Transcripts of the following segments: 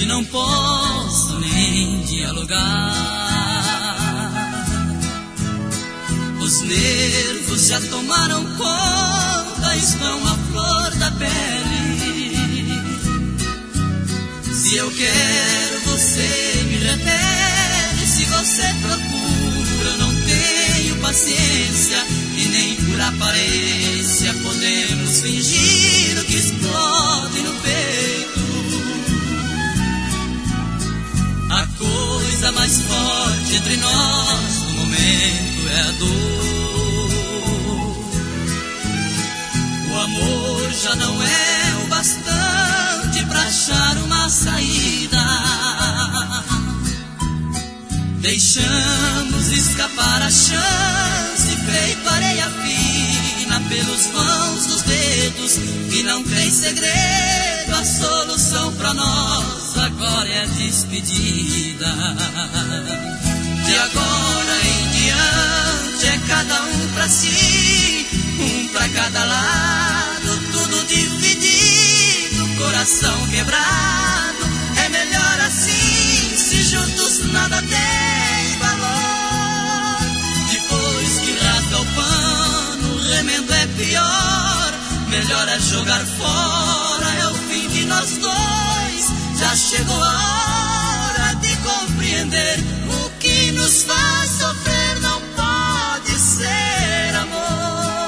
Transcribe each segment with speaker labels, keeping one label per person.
Speaker 1: hoje não posso nem dialogar. Os nervos já tomaram conta, estão à flor da pele. Se eu quero, você me repele. Se você procura, eu não tenho paciência. E nem por aparência podemos fingir o que explode no peito. A coisa mais forte entre nós no momento é a dor. O amor já não é o bastante pra achar uma saída. Deixamos escapar a chance, feito areia fina pelos vãos dos dedos. E não tem segredo, a solução pra nós agora é a despedida. De agora em diante é cada um pra si, um pra cada lado, tudo dividido, coração quebrado. É melhor assim, se juntos nada tem valor. Depois que rasga o pano, o remendo é pior. Melhor é jogar fora, é o fim de nós dois. Já chegou a hora de compreender: o que nos faz sofrer não pode ser amor.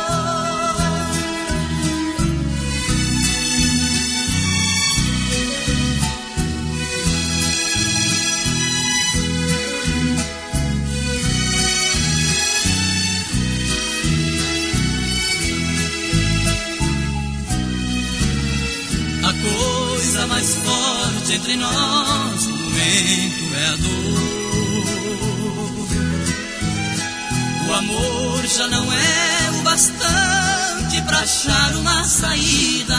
Speaker 1: A coisa mais forte entre nós no momento é a dor. O amor já não é o bastante pra achar uma saída.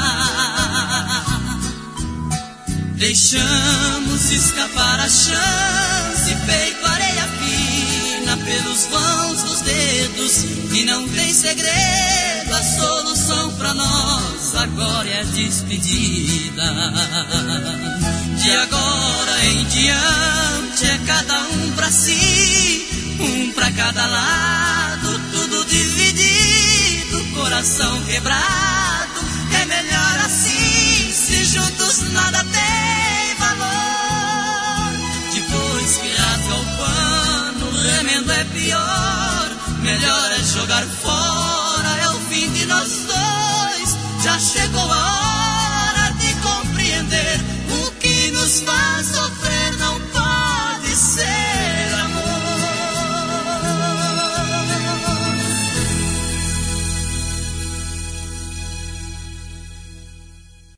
Speaker 1: Deixamos escapar a chance, feito areia fina pelos vãos dos dedos. E não tem segredo, a solução pra nós agora é a despedida. De agora em diante é cada um pra si, um pra cada lado, tudo dividido, coração quebrado. É melhor assim, se juntos nada tem valor. Depois que rasga o pano, o remendo é pior. Melhor é jogar fora, é o fim de nós dois. Já chegou